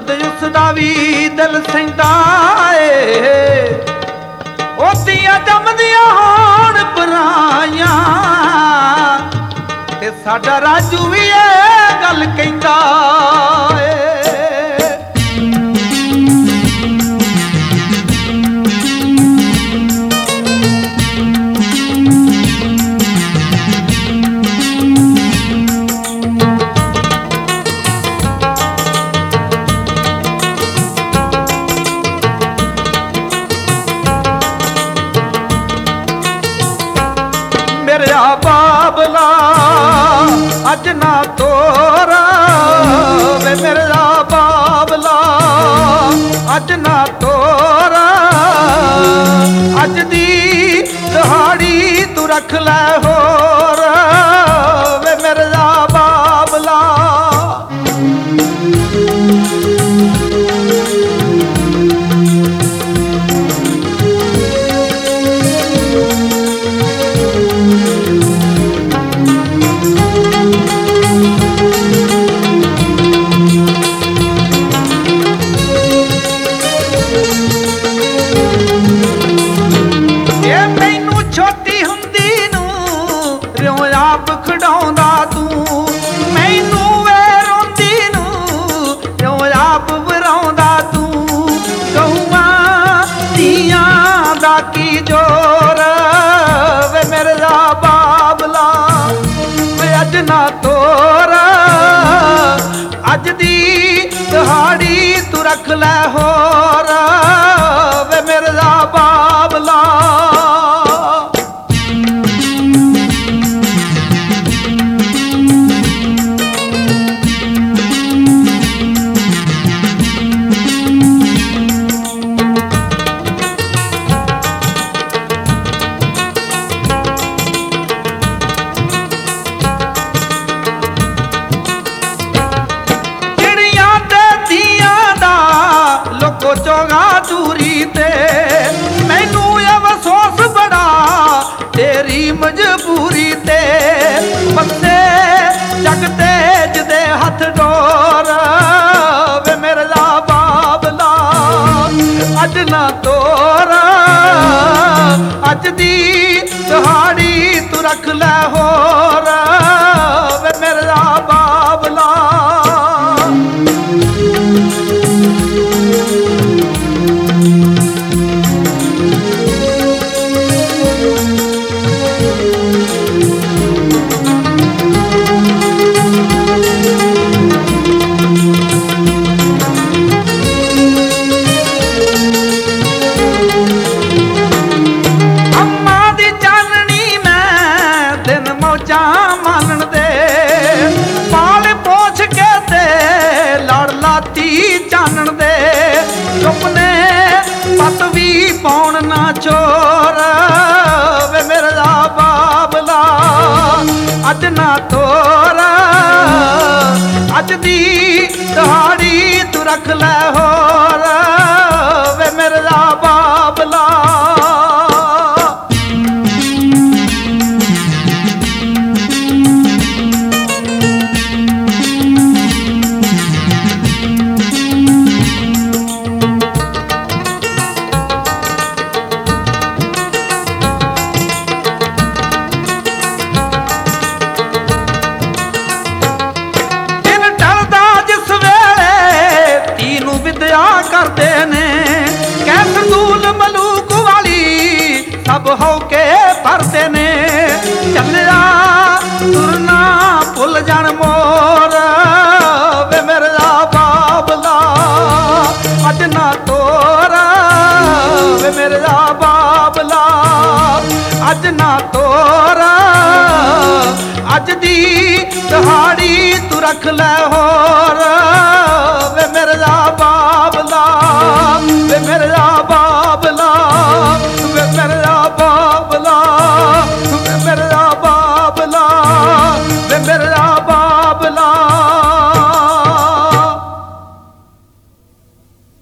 ਖੁਦ ਉਸ ਦਾ ਵੀ ਦਿਲ ਸਹਿੰਦਾ ਏ। ਉਹਦੀਆਂ ਜੰਮਦੀਆਂ ਹੋਣ ਪਰਾਈਆਂ ਤੇ ਸਾਡਾ ਰਾਜੂ ਵੀ ਇਹ ਗੱਲ ਕਹਿੰਦਾ ਏ। ਮੇਰਿਆ ਬਾਬਲਾ ਅੱਜ ਨਾ ਤੋਰਾ ਵੇ, ਮੇਰਿਆ ਬਾਬਲਾ ਅੱਜ ਨਾ ਤੋਰਾ। ਅੱਜ ਦੀ ਦਿਹਾੜੀ ਤੂੰ ਰੱਖ ਲੈ ਹੋਰ ਵੇ, ਮੇਰਿਆ ਬਾਬਲਾ। ਛੋਟੀ ਹੁੰਦੀ ਨੂੰ ਰਿਉ ਆਪ ਖਿਡਾਉਂਦਾ ਤੂੰ, ਮੈਨੂੰ ਵੇ ਰੋਂਦੀ ਨੂੰ ਰਿਉ ਆਪ ਵਰਾਉਂਦਾ ਤੂੰ। ਗਊਆਂ ਧੀਆਂ ਦਾ ਕੀ ਜੋਰ ਵੇ, ਮੇਰਾ ਬਾਬਲਾ ਵੇ ਅੱਜ ਨਾ ਤੋਰ। ਅੱਜ ਦੀ ਦਿਹਾੜੀ ਤੂੰ ਰੱਖ ਲੈ ਹੋਰ ਵੇ, ਮੇਰਾ ਬਾਬਲਾ। ਚੋਗਾ ਦੂਰੀ ਤੇ ਮੈਨੂੰ ਅਫਸੋਸ ਬੜਾ ਤੇਰੀ ਮਜਬੂਰੀ ਤੇ। ਬੰਦੇ ਜਗ ਤੇਜ ਦੇ ਹੱਥ ਡੋਰ ਵੇ, ਮੇਰਾ ਬਾਬਲਾ ਅੱਜ ਨਾ ਤੋਰ। ਅੱਜ ਦੀ ਦਿਹਾੜੀ ਤੂੰ ਰੱਖ ਲੈ ਹੋਰ ਵੇ, ਮੇਰਾ ਬਾਬਲਾ। ਮਾਨਣ ਦੇ ਪਾਲ ਪੋਛ ਕੇ ਤੇ ਲੜ ਲਾਤੀ ਚਾਨਣ ਦੇ। ਸੁਪਨੇ ਪੱਤ ਵੀ ਪਾਉਣ ਨਾ ਚੋਰ ਵੇ, ਮੇਰਾ ਬਾਬਲਾ ਅੱਜ ਨਾ ਤੋਰ। ਅੱਜ ਦੀ ਦਿਹਾੜੀ ਤੂੰ ਰੱਖ ਲੈ ਹੋਰ ਵੇ, ਮੇਰਾ ਬਾਬਲਾ। ਕਰਦੇ ਨੇ ਕਹਿ ਸੰਦੂਲ ਮਲੂਕ ਵਾਲੀ ਸਭ ਹੋ ਕੇ ਭਰਦੇ ਨੇ। ਚੱਲਿਆ ਤੁਰਨਾ ਭੁੱਲ ਜਾਣ ਮੋਰ ਵੇ, ਮੇਰਾ ਬਾਬਲਾ ਅੱਜ ਨਾ ਤੋਰ ਵੇ, ਮੇਰਾ ਬਾਬਲਾ ਅੱਜ ਨਾ ਤੋਰ। ਅੱਜ ਦੀ ਦਿਹਾੜੀ ਤੂੰ ਰੱਖ ਲੈ ਹੋਰ ਵੇ, ਮੇਰਾ ਬਾਬਲਾ ਵੇ, ਮੇਰਾ